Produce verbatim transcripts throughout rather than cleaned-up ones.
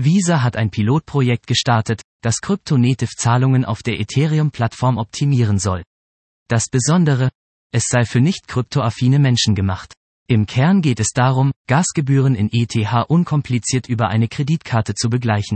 Visa hat ein Pilotprojekt gestartet, das Krypto-Native-Zahlungen auf der Ethereum-Plattform optimieren soll. Das Besondere: Es sei für nicht kryptoaffine Menschen gemacht. Im Kern geht es darum, Gasgebühren in E T H unkompliziert über eine Kreditkarte zu begleichen.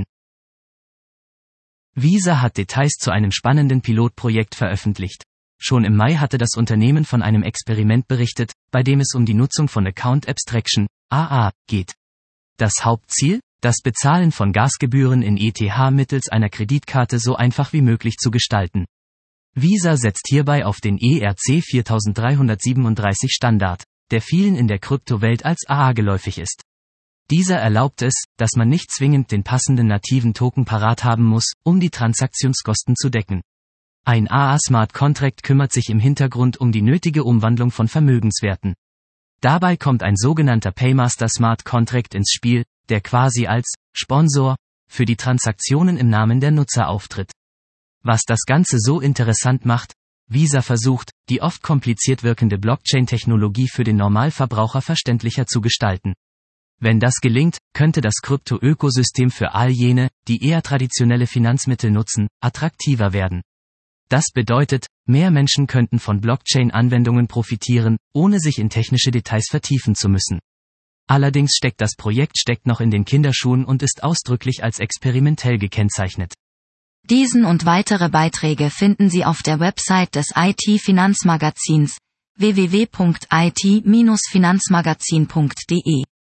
Visa hat Details zu einem spannenden Pilotprojekt veröffentlicht. Schon im Mai hatte das Unternehmen von einem Experiment berichtet, bei dem es um die Nutzung von Account Abstraction, A A, geht. Das Hauptziel? Das Bezahlen von Gasgebühren in E T H mittels einer Kreditkarte so einfach wie möglich zu gestalten. Visa setzt hierbei auf den E R C viertausenddreihundertsiebenunddreißig Standard, der vielen in der Kryptowelt als A A geläufig ist. Dieser erlaubt es, dass man nicht zwingend den passenden nativen Token parat haben muss, um die Transaktionskosten zu decken. Ein A A Smart Contract kümmert sich im Hintergrund um die nötige Umwandlung von Vermögenswerten. Dabei kommt ein sogenannter Paymaster Smart Contract ins Spiel, der quasi als Sponsor für die Transaktionen im Namen der Nutzer auftritt. Was das Ganze so interessant macht: Visa versucht, die oft kompliziert wirkende Blockchain-Technologie für den Normalverbraucher verständlicher zu gestalten. Wenn das gelingt, könnte das Krypto-Ökosystem für all jene, die eher traditionelle Finanzmittel nutzen, attraktiver werden. Das bedeutet, mehr Menschen könnten von Blockchain-Anwendungen profitieren, ohne sich in technische Details vertiefen zu müssen. Allerdings steckt das Projekt steckt noch in den Kinderschuhen und ist ausdrücklich als experimentell gekennzeichnet. Diesen und weitere Beiträge finden Sie auf der Website des I T-Finanzmagazins w w w punkt i t Bindestrich finanzmagazin punkt d e.